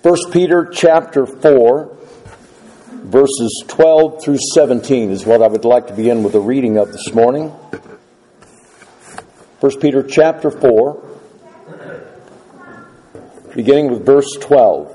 1 Peter chapter 4, verses 12 through 17 is what I would like to begin with the reading of this morning. 1 Peter chapter 4, beginning with verse 12.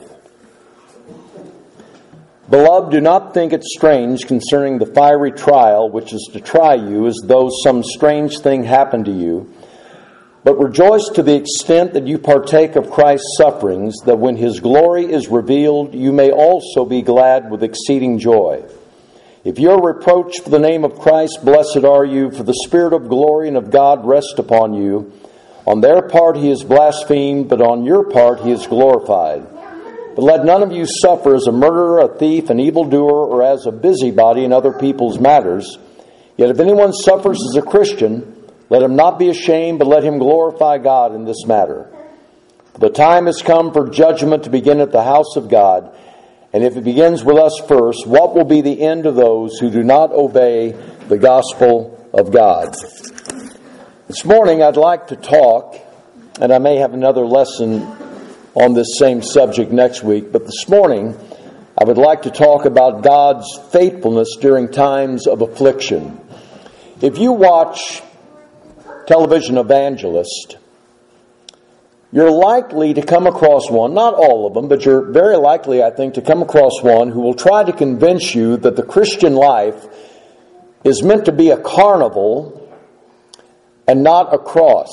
Beloved, do not think it strange concerning the fiery trial which is to try you, as though some strange thing happened to you. But rejoice to the extent that you partake of Christ's sufferings, that when His glory is revealed, you may also be glad with exceeding joy. If you are reproached for the name of Christ, blessed are you, for the Spirit of glory and of God rests upon you. On their part He is blasphemed, but on your part He is glorified. But let none of you suffer as a murderer, a thief, an evildoer, or as a busybody in other people's matters. Yet if anyone suffers as a Christian, let him not be ashamed, but let him glorify God in this matter. For the time has come for judgment to begin at the house of God. And if it begins with us first, what will be the end of those who do not obey the gospel of God? This morning I'd like to talk, and I may have another lesson on this same subject next week, but this morning I would like to talk about God's faithfulness during times of affliction. If you watch television evangelist, you're likely to come across one, not all of them, but you're very likely, I think, to come across one who will try to convince you that the Christian life is meant to be a carnival and not a cross.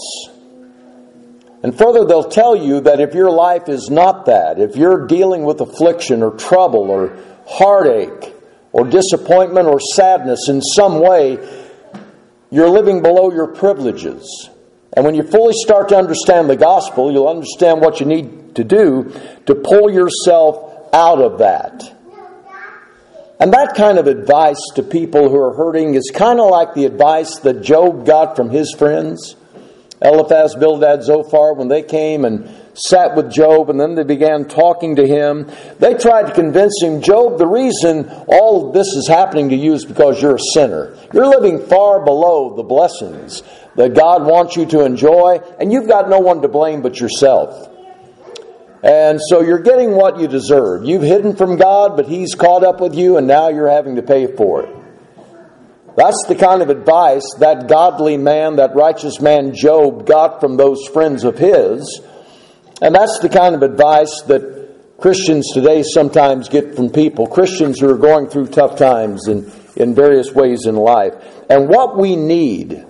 And further, they'll tell you that if your life is not that, if you're dealing with affliction or trouble or heartache or disappointment or sadness in some way, you're living below your privileges. And when you fully start to understand the gospel, you'll understand what you need to do to pull yourself out of that. And that kind of advice to people who are hurting is kind of like the advice that Job got from his friends, Eliphaz, Bildad, Zophar, when they came and sat with Job, and then they began talking to him. They tried to convince him, Job, the reason all of this is happening to you is because you're a sinner. You're living far below the blessings that God wants you to enjoy, and you've got no one to blame but yourself. And so you're getting what you deserve. You've hidden from God, but He's caught up with you, and now you're having to pay for it. That's the kind of advice that godly man, that righteous man Job got from those friends of his. And that's the kind of advice that Christians today sometimes get from people. Christians who are going through tough times in various ways in life. And what we need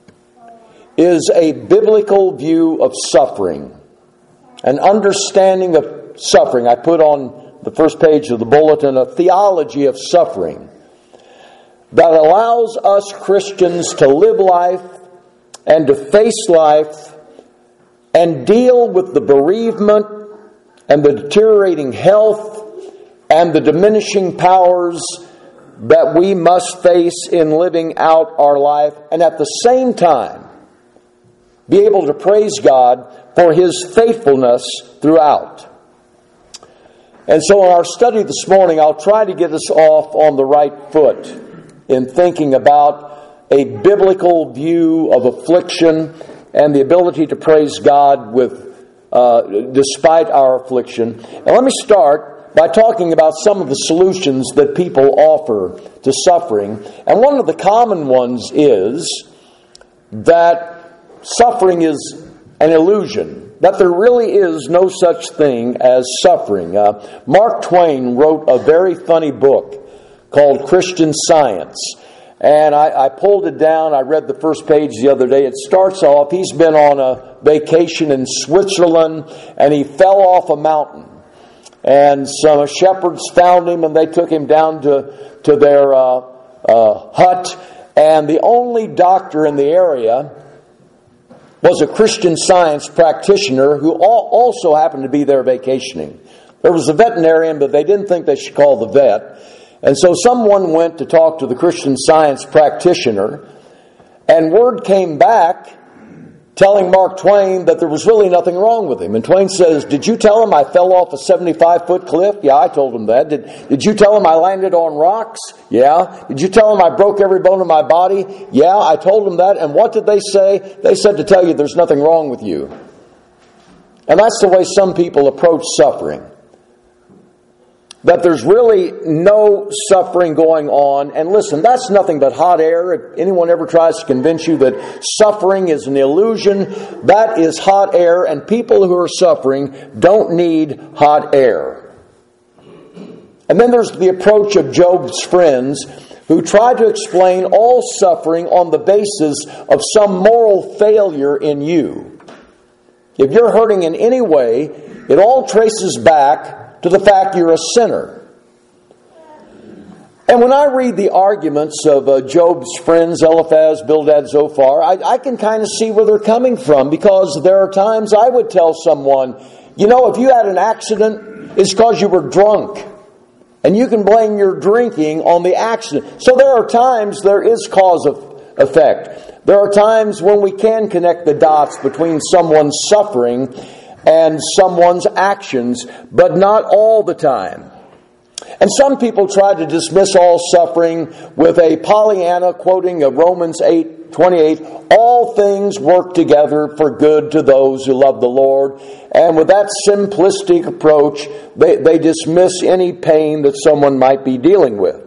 is a biblical view of suffering. An understanding of suffering. I put on the first page of the bulletin a theology of suffering that allows us Christians to live life and to face life and deal with the bereavement and the deteriorating health and the diminishing powers that we must face in living out our life, and at the same time be able to praise God for His faithfulness throughout. And so in our study this morning, I'll try to get us off on the right foot in thinking about a biblical view of affliction and the ability to praise God despite our affliction. And let me start by talking about some of the solutions that people offer to suffering. And one of the common ones is that suffering is an illusion, that there really is no such thing as suffering. Mark Twain wrote a very funny book called Christian Science. And I pulled it down. I read the first page the other day. It starts off, he's been on a vacation in Switzerland, and he fell off a mountain. And some shepherds found him, and they took him down to their hut. And the only doctor in the area was a Christian Science practitioner who also happened to be there vacationing. There was a veterinarian, but they didn't think they should call the vet. And so someone went to talk to the Christian Science practitioner, and word came back telling Mark Twain that there was really nothing wrong with him. And Twain says, did you tell him I fell off a 75-foot cliff? Yeah, I told him that. Did you tell him I landed on rocks? Yeah. Did you tell him I broke every bone in my body? Yeah, I told him that. And what did they say? They said to tell you there's nothing wrong with you. And that's the way some people approach suffering. that there's really no suffering going on. And listen, that's nothing but hot air. If anyone ever tries to convince you that suffering is an illusion, that is hot air, and people who are suffering don't need hot air. And then there's the approach of Job's friends who tried to explain all suffering on the basis of some moral failure in you. If you're hurting in any way, it all traces back to the fact you're a sinner. And when I read the arguments of Job's friends, Eliphaz, Bildad, Zophar, I can kind of see where they're coming from, because there are times I would tell someone, you know, if you had an accident, it's because you were drunk. And you can blame your drinking on the accident. So there are times there is cause of effect. There are times when we can connect the dots between someone's suffering and someone's actions, but not all the time. And some people try to dismiss all suffering with a Pollyanna quoting of Romans 8:28, all things work together for good to those who love the Lord. And with that simplistic approach, they dismiss any pain that someone might be dealing with.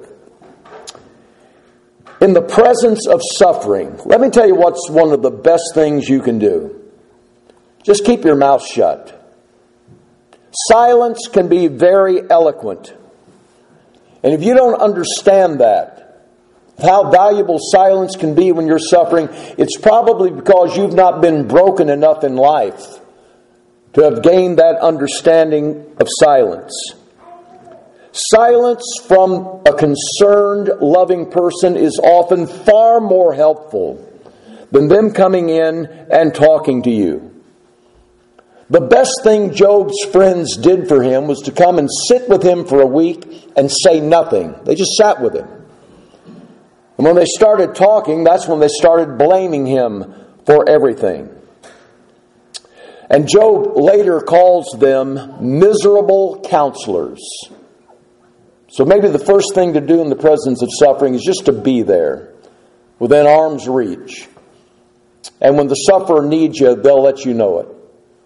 In the presence of suffering, let me tell you what's one of the best things you can do. Just keep your mouth shut. Silence can be very eloquent. And if you don't understand that, how valuable silence can be when you're suffering, it's probably because you've not been broken enough in life to have gained that understanding of silence. Silence from a concerned, loving person is often far more helpful than them coming in and talking to you. The best thing Job's friends did for him was to come and sit with him for a week and say nothing. They just sat with him. And when they started talking, that's when they started blaming him for everything. And Job later calls them miserable counselors. So maybe the first thing to do in the presence of suffering is just to be there, within arm's reach. And when the sufferer needs you, they'll let you know it.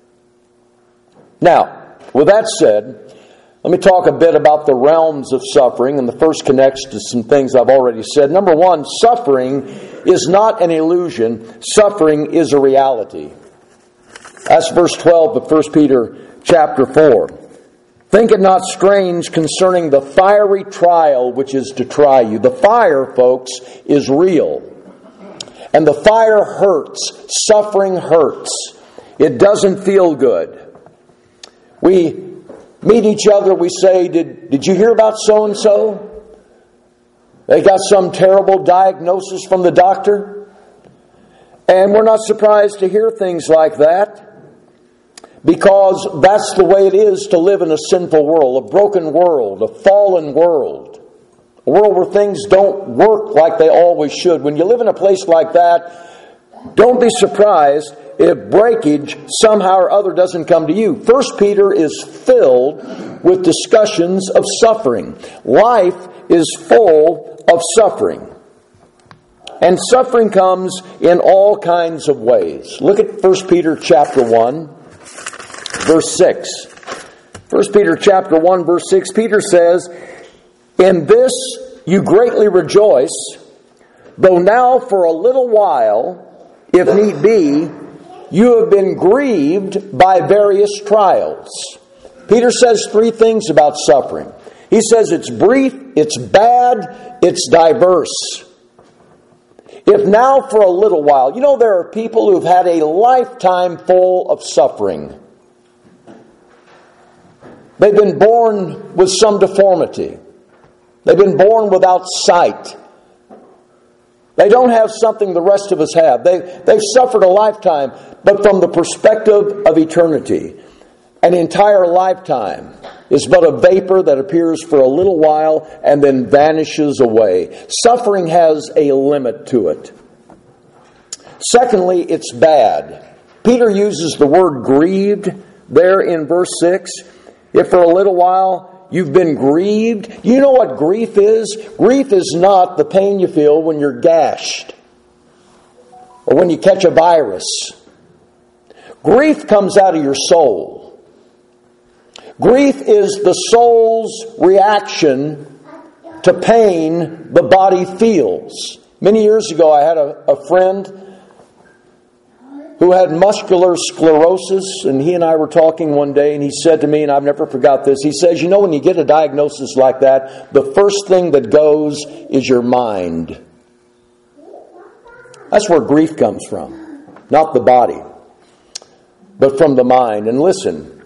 Now, with that said, let me talk a bit about the realms of suffering, and the first connects to some things I've already said. Number one, suffering is not an illusion. Suffering is a reality. That's verse 12 of 1 Peter chapter 4. Think it not strange concerning the fiery trial which is to try you. The fire, folks, is real. And the fire hurts. Suffering hurts. It doesn't feel good. We meet each other, we say, did you hear about so-and-so? They got some terrible diagnosis from the doctor. And we're not surprised to hear things like that, because that's the way it is to live in a sinful world, a broken world, a fallen world. A world where things don't work like they always should. When you live in a place like that, don't be surprised if breakage somehow or other doesn't come to you. 1 Peter is filled with discussions of suffering. Life is full of suffering. And suffering comes in all kinds of ways. Look at 1 Peter chapter 1, verse 6. 1 Peter chapter 1, verse 6, Peter says, in this you greatly rejoice, though now for a little while, if need be, you have been grieved by various trials. Peter says three things about suffering. He says it's brief, it's bad, it's diverse. If now for a little while, you know, there are people who've had a lifetime full of suffering. They've been born with some deformity. They've been born without sight. They don't have something the rest of us have. They've suffered a lifetime, but from the perspective of eternity, an entire lifetime is but a vapor that appears for a little while and then vanishes away. Suffering has a limit to it. Secondly, it's bad. Peter uses the word grieved there in verse 6. If for a little while you've been grieved. You know what grief is? Grief is not the pain you feel when you're gashed or when you catch a virus. Grief comes out of your soul. Grief is the soul's reaction to pain the body feels. Many years ago, I had a friend who had muscular sclerosis, and he and I were talking one day, and he said to me, and I've never forgot this, he says, when you get a diagnosis like that, the first thing that goes is your mind. That's where grief comes from. Not the body, but from the mind. And listen,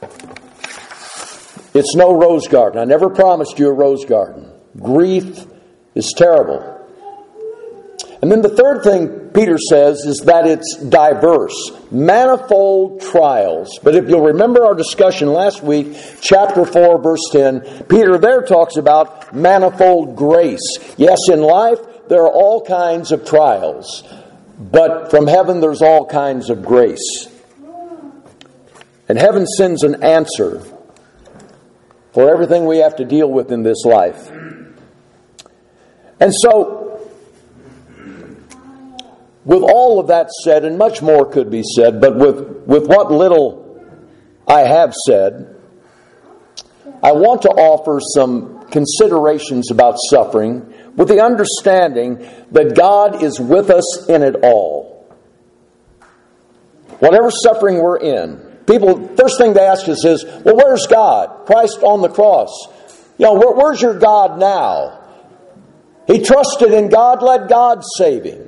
it's no rose garden. I never promised you a rose garden. Grief is terrible. And then the third thing Peter says is that it's diverse. Manifold trials. But if you'll remember our discussion last week, chapter 4, verse 10, Peter there talks about manifold grace. Yes, in life there are all kinds of trials. But from heaven there's all kinds of grace. And heaven sends an answer for everything we have to deal with in this life. And so, with all of that said, and much more could be said, but with what little I have said, I want to offer some considerations about suffering with the understanding that God is with us in it all. Whatever suffering we're in, people, first thing they ask us is, well, where's God? Christ on the cross. Where's your God now? He trusted in God, let God save him.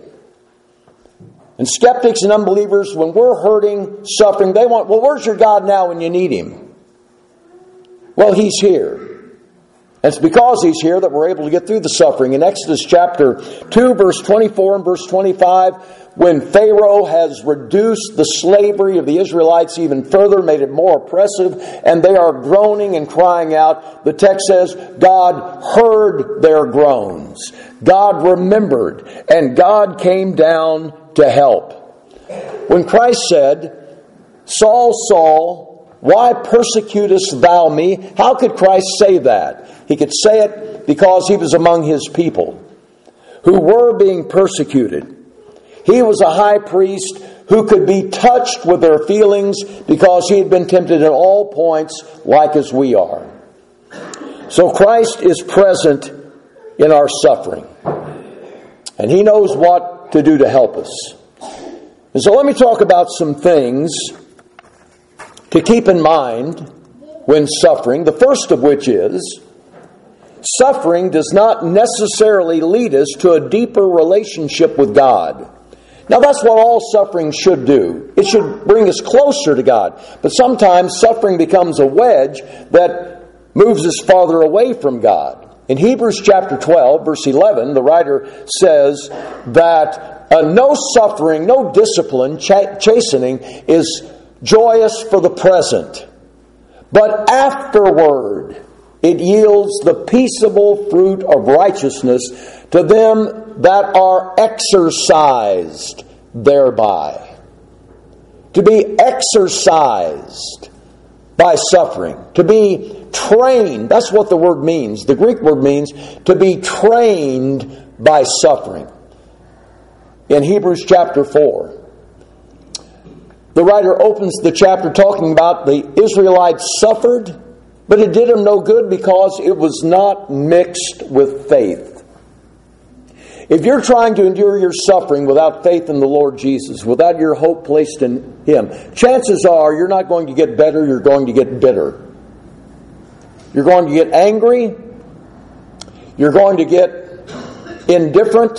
And skeptics and unbelievers, when we're hurting, suffering, they want, well, where's your God now when you need him? Well, he's here. And it's because he's here that we're able to get through the suffering. In Exodus chapter 2, verse 24 and verse 25, when Pharaoh has reduced the slavery of the Israelites even further, made it more oppressive, and they are groaning and crying out, the text says, God heard their groans. God remembered, and God came down to help. When Christ said, Saul, Saul, why persecutest thou me? How could Christ say that? He could say it because he was among his people who were being persecuted. He was a high priest who could be touched with their feelings because he had been tempted at all points like as we are. So Christ is present in our suffering. And he knows what to do to help us. And so let me talk about some things to keep in mind when suffering. The first of which is, suffering does not necessarily lead us to a deeper relationship with God. Now that's what all suffering should do. It should bring us closer to God. But sometimes suffering becomes a wedge that moves us farther away from God. In Hebrews chapter 12, verse 11, the writer says that no suffering, no discipline, chastening is joyous for the present. But afterward, it yields the peaceable fruit of righteousness to them that are exercised thereby. To be exercised by suffering. To be trained. That's what the word means. The Greek word means to be trained by suffering. In Hebrews chapter 4, the writer opens the chapter talking about the Israelites suffered, but it did them no good because it was not mixed with faith. If you're trying to endure your suffering without faith in the Lord Jesus, without your hope placed in Him, chances are you're not going to get better, you're going to get bitter. You're going to get angry, you're going to get indifferent,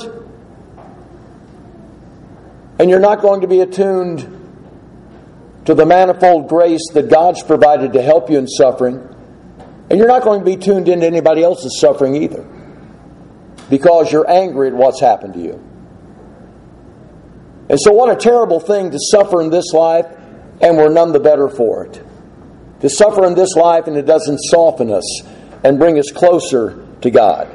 and you're not going to be attuned to the manifold grace that God's provided to help you in suffering. And you're not going to be tuned into anybody else's suffering either, because you're angry at what's happened to you. And so what a terrible thing to suffer in this life, and we're none the better for it. To suffer in this life and it doesn't soften us and bring us closer to God.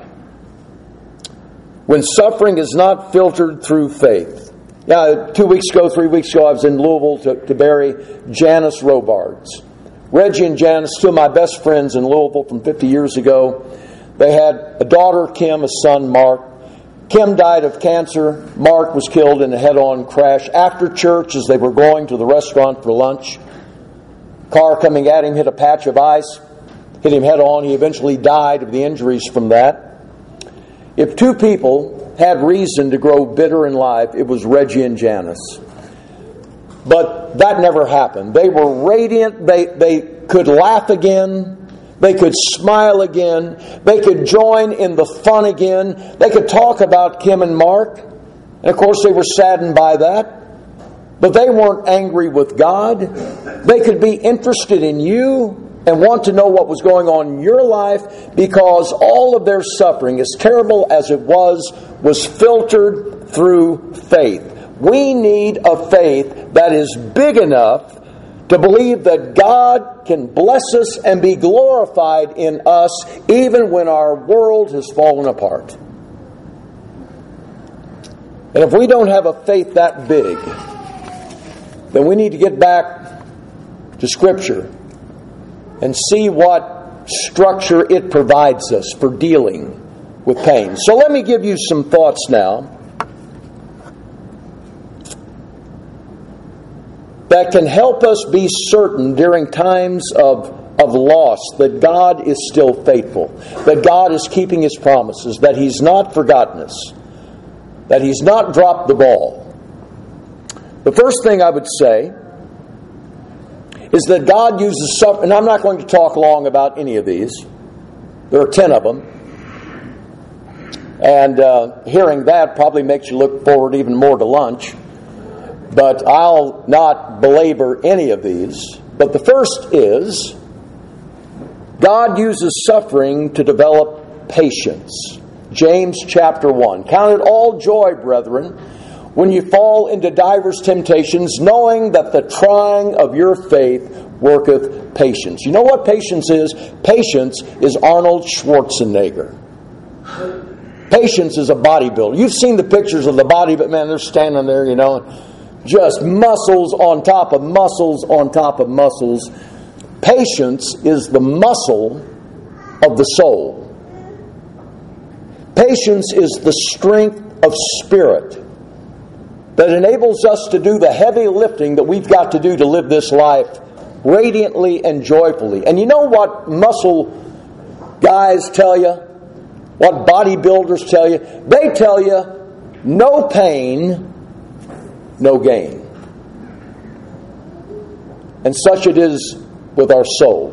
When suffering is not filtered through faith. Now, 3 weeks ago, I was in Louisville to bury Janice Robards. Reggie and Janice, two of my best friends in Louisville from 50 years ago. They had a daughter, Kim, a son, Mark. Kim died of cancer. Mark was killed in a head-on crash after church as they were going to the restaurant for lunch. Car coming at him hit a patch of ice, hit him head on. He eventually died of the injuries from that. If two people had reason to grow bitter in life, it was Reggie and Janice. But that never happened. They were radiant. They could laugh again. They could smile again. They could join in the fun again. They could talk about Kim and Mark. And of course they were saddened by that. But they weren't angry with God. They could be interested in you and want to know what was going on in your life, because all of their suffering, as terrible as it was filtered through faith. We need a faith that is big enough to believe that God can bless us and be glorified in us even when our world has fallen apart. And if we don't have a faith that big, then we need to get back to Scripture and see what structure it provides us for dealing with pain. So let me give you some thoughts now that can help us be certain during times of loss that God is still faithful, that God is keeping His promises, that He's not forgotten us, that He's not dropped the ball. The first thing I would say is that God uses suffering, and I'm not going to talk long about any of these. There are 10 of them. And hearing that probably makes you look forward even more to lunch. But I'll not belabor any of these. But the first is, God uses suffering to develop patience. James chapter 1. Count it all joy, brethren, when you fall into divers temptations, knowing that the trying of your faith worketh patience. You know what patience is? Patience is Arnold Schwarzenegger. Patience is a bodybuilder. You've seen the pictures of the body, but man, they're standing there, just muscles on top of muscles on top of muscles. Patience is the muscle of the soul. Patience is the strength of spirit that enables us to do the heavy lifting that we've got to do to live this life radiantly and joyfully. And you know what muscle guys tell you? What bodybuilders tell you? They tell you, no pain, no gain. And such it is with our soul.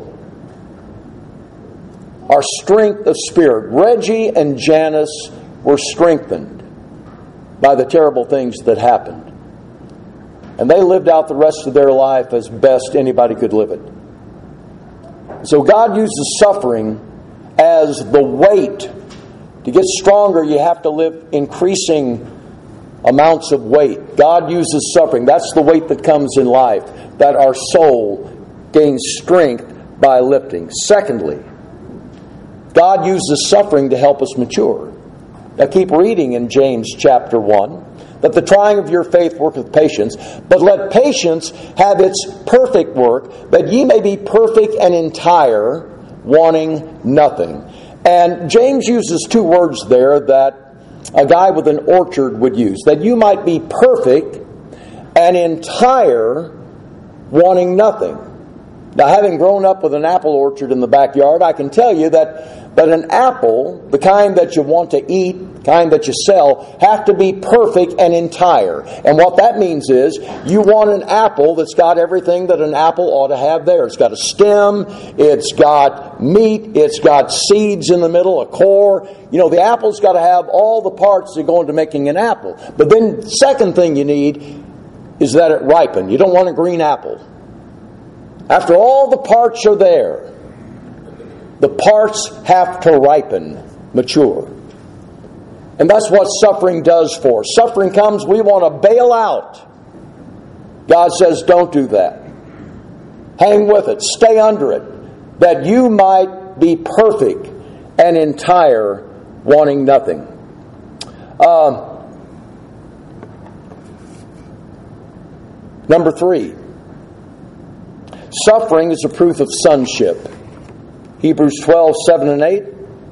Our strength of spirit. Reggie and Janice were strengthened by the terrible things that happened. And they lived out the rest of their life as best anybody could live it. So God uses suffering as the weight. To get stronger, you have to live increasing amounts of weight. God uses suffering. That's the weight that comes in life, that our soul gains strength by lifting. Secondly, God uses suffering to help us mature. Now keep reading in James chapter 1, that the trying of your faith worketh patience, but let patience have its perfect work, that ye may be perfect and entire, wanting nothing. And James uses two words there that a guy with an orchard would use, that you might be perfect and entire, wanting nothing. Now, having grown up with an apple orchard in the backyard, I can tell you that an apple, the kind that you want to eat, the kind that you sell, have to be perfect and entire. And what that means is, you want an apple that's got everything that an apple ought to have there. It's got a stem, it's got meat, it's got seeds in the middle, a core. The apple's got to have all the parts that go into making an apple. But then the second thing you need is that it ripen. You don't want a green apple. After all the parts are there, the parts have to ripen, mature. And that's what suffering does for us. Suffering comes, we want to bail out. God says, don't do that. Hang with it. Stay under it. That you might be perfect and entire, wanting nothing. Number 3. Suffering is a proof of sonship. Hebrews 12, 7 and 8.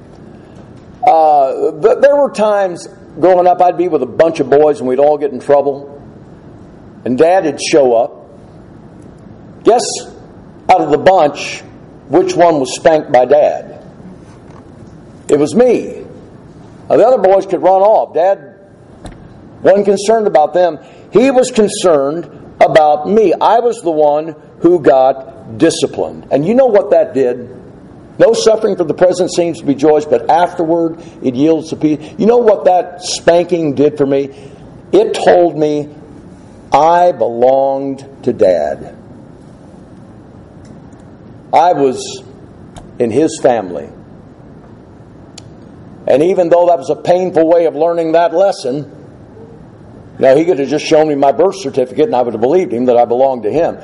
There were times growing up I'd be with a bunch of boys and we'd all get in trouble. And Dad would show up. Guess out of the bunch, which one was spanked by Dad? It was me. Now, the other boys could run off. Dad wasn't concerned about them. He was concerned about me. I was the one who got disciplined. And you know what that did? No suffering for the present seems to be joyous, but afterward it yields to peace. You know what that spanking did for me? It told me I belonged to Dad. I was in his family. And even though that was a painful way of learning that lesson, now he could have just shown me my birth certificate and I would have believed him that I belonged to him.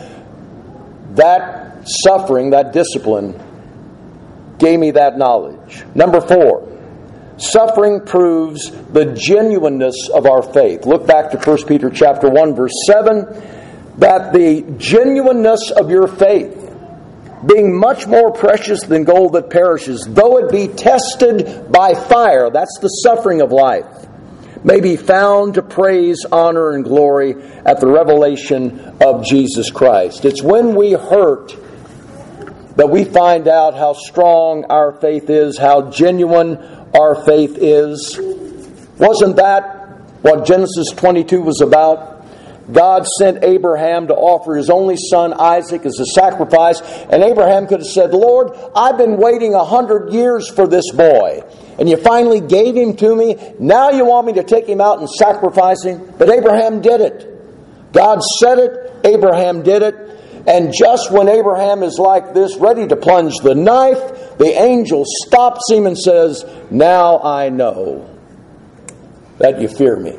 That suffering, that discipline, gave me that knowledge. Number 4, suffering proves the genuineness of our faith. Look back to 1 Peter chapter 1, verse 7, that the genuineness of your faith, being much more precious than gold that perishes, though it be tested by fire, that's the suffering of life, may be found to praise, honor, and glory at the revelation of Jesus Christ. It's when we hurt that we find out how strong our faith is, how genuine our faith is. Wasn't that what Genesis 22 was about? God sent Abraham to offer his only son Isaac as a sacrifice, and Abraham could have said, Lord, I've been waiting 100 years for this boy, and you finally gave him to me. Now you want me to take him out and sacrifice him? But Abraham did it. God said it, Abraham did it. And just when Abraham is like this, ready to plunge the knife, the angel stops him and says, now I know that you fear me.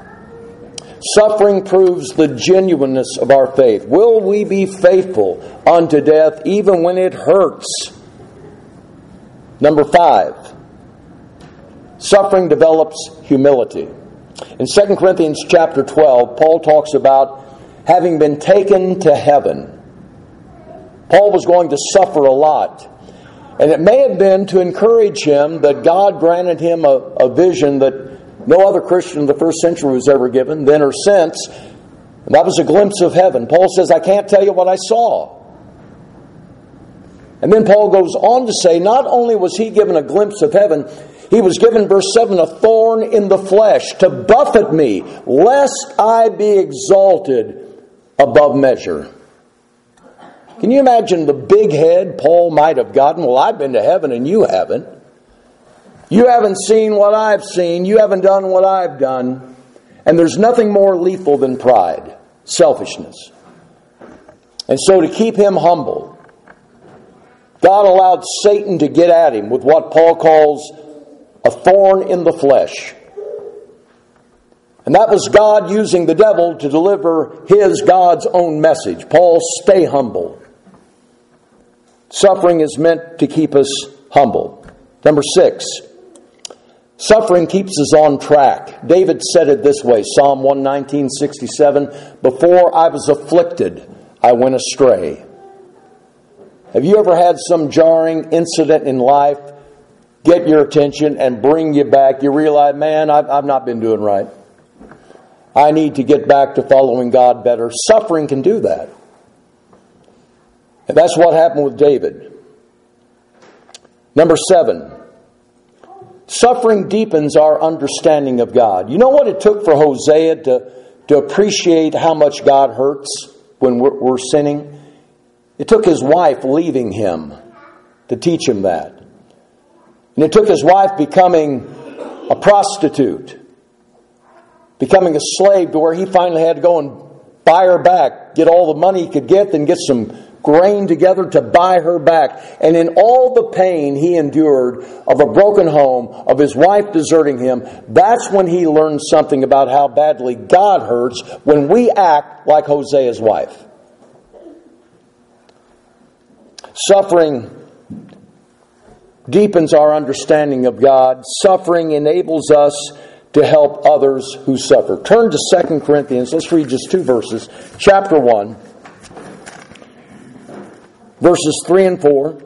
Suffering proves the genuineness of our faith. Will we be faithful unto death even when it hurts? Number 5, suffering develops humility. In 2 Corinthians chapter 12, Paul talks about having been taken to heaven. Paul was going to suffer a lot. And it may have been to encourage him that God granted him a vision that no other Christian in the first century was ever given, then or since. And that was a glimpse of heaven. Paul says, I can't tell you what I saw. And then Paul goes on to say, not only was he given a glimpse of heaven, he was given, verse 7, a thorn in the flesh to buffet me, lest I be exalted above measure. Can you imagine the big head Paul might have gotten? Well, I've been to heaven and you haven't. You haven't seen what I've seen. You haven't done what I've done. And there's nothing more lethal than pride, selfishness. And so to keep him humble, God allowed Satan to get at him with what Paul calls a thorn in the flesh. And that was God using the devil to deliver God's own message. Paul, stay humble. Suffering is meant to keep us humble. Number 6, suffering keeps us on track. David said it this way, Psalm 119:67, before I was afflicted, I went astray. Have you ever had some jarring incident in life get your attention and bring you back? You realize, man, I've not been doing right. I need to get back to following God better. Suffering can do that. And that's what happened with David. Number 7, suffering deepens our understanding of God. You know what it took for Hosea to appreciate how much God hurts when we're sinning? It took his wife leaving him to teach him that. And it took his wife becoming a prostitute, becoming a slave to where he finally had to go and buy her back, get all the money he could get, then get some grain together to buy her back. And in all the pain he endured of a broken home, of his wife deserting him, that's when he learned something about how badly God hurts when we act like Hosea's wife. Suffering deepens our understanding of God. Suffering enables us to help others who suffer. Turn to 2 Corinthians. Let's read just 2 verses. Chapter 1. Verses 3 and 4.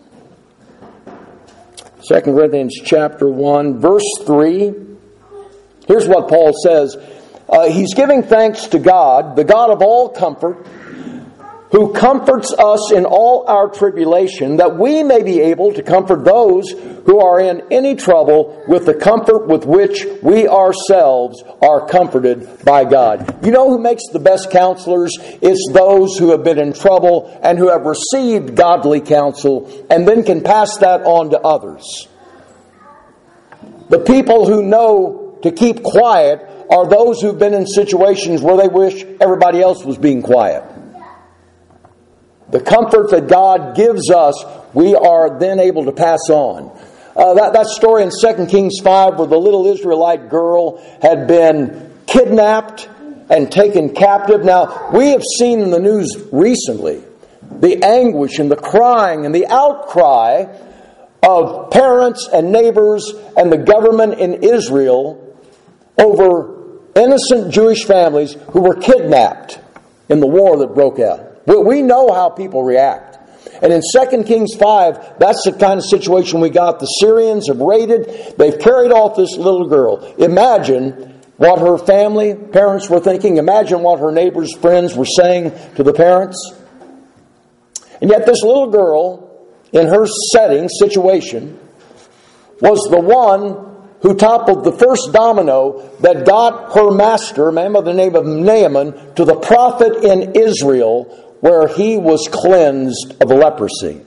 2 Corinthians chapter 1, verse 3. Here's what Paul says. He's giving thanks to God, the God of all comfort, who comforts us in all our tribulation, that we may be able to comfort those who are in any trouble with the comfort with which we ourselves are comforted by God. You know who makes the best counselors? It's those who have been in trouble and who have received godly counsel and then can pass that on to others. The people who know to keep quiet are those who've been in situations where they wish everybody else was being quiet. The comfort that God gives us, we are then able to pass on. That story in 2 Kings 5 where the little Israelite girl had been kidnapped and taken captive. Now, we have seen in the news recently the anguish and the crying and the outcry of parents and neighbors and the government in Israel over innocent Jewish families who were kidnapped in the war that broke out. We know how people react. And in 2 Kings 5, that's the kind of situation we got. The Syrians have raided. They've carried off this little girl. Imagine what her parents were thinking. Imagine what her neighbors, friends were saying to the parents. And yet this little girl, in her situation, was the one who toppled the first domino that got her master, a man by the name of Naaman, to the prophet in Israel, where he was cleansed of leprosy.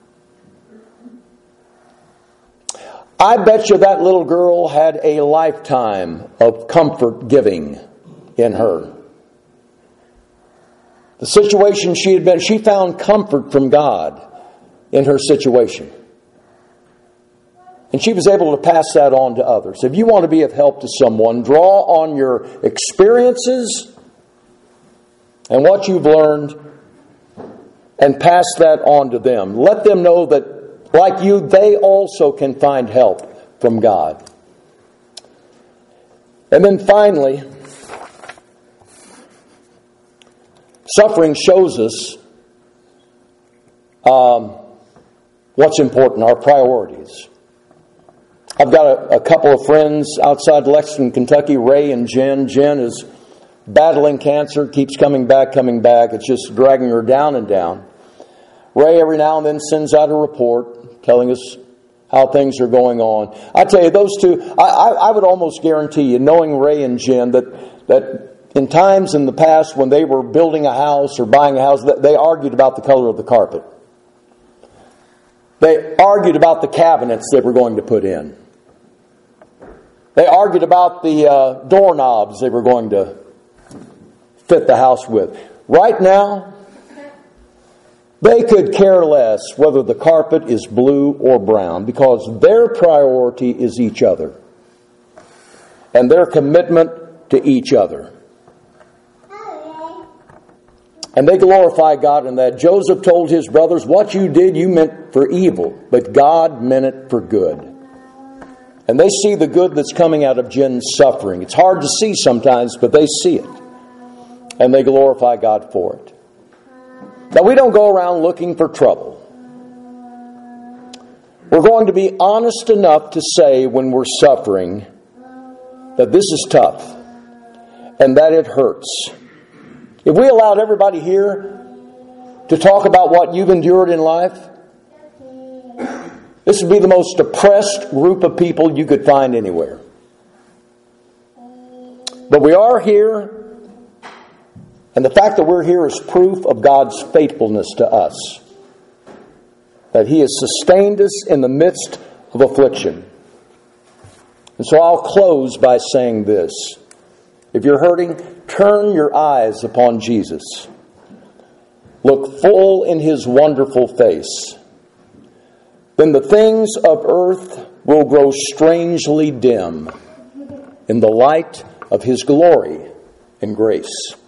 I bet you that little girl had a lifetime of comfort giving in her. The situation she had been, she found comfort from God in her situation. And she was able to pass that on to others. If you want to be of help to someone, draw on your experiences and what you've learned and pass that on to them. Let them know that, like you, they also can find help from God. And then finally, suffering shows us what's important, our priorities. I've got a couple of friends outside Lexington, Kentucky, Ray and Jen. Jen is battling cancer, keeps coming back. It's just dragging her down and down. Ray every now and then sends out a report telling us how things are going on. I tell you, those two, I would almost guarantee you, knowing Ray and Jen, that in times in the past when they were building a house or buying a house, they argued about the color of the carpet. They argued about the cabinets they were going to put in. They argued about the doorknobs they were going to fit the house with. Right now, they could care less whether the carpet is blue or brown because their priority is each other and their commitment to each other. And they glorify God in that. Joseph told his brothers, what you did, you meant for evil, but God meant it for good. And they see the good that's coming out of Jen's suffering. It's hard to see sometimes, but they see it. And they glorify God for it. Now, we don't go around looking for trouble. We're going to be honest enough to say when we're suffering that this is tough and that it hurts. If we allowed everybody here to talk about what you've endured in life, this would be the most depressed group of people you could find anywhere. But we are here. And the fact that we're here is proof of God's faithfulness to us. That He has sustained us in the midst of affliction. And so I'll close by saying this. If you're hurting, turn your eyes upon Jesus. Look full in His wonderful face. Then the things of earth will grow strangely dim in the light of His glory and grace.